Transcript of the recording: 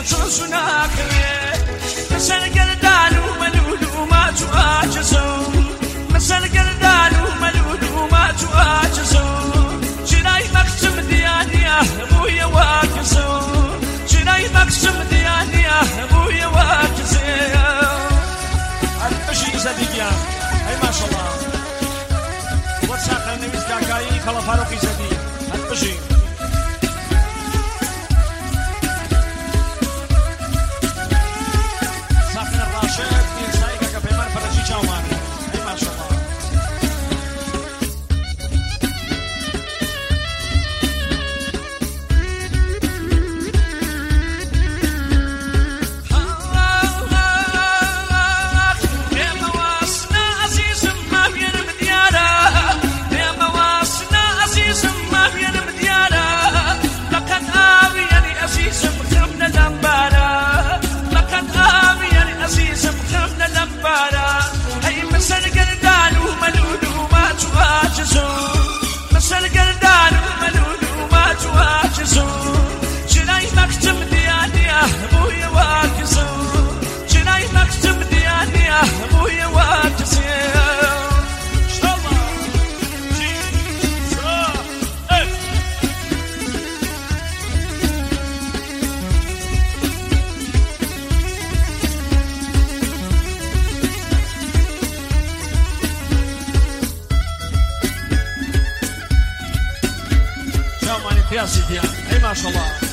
صوصنا كريه مثل قردان وملول وما تواجزون مثل قردان وملول وما تواجزون جناي مقسم دياني يا ابويا واكسون جناي مقسم دياني يا ابويا واكسون البشي زديقيا اي ما شاء الله واتساق النبيز كاكاي كلا فاروقي زديق البشي يا سيدي اي ما شاء الله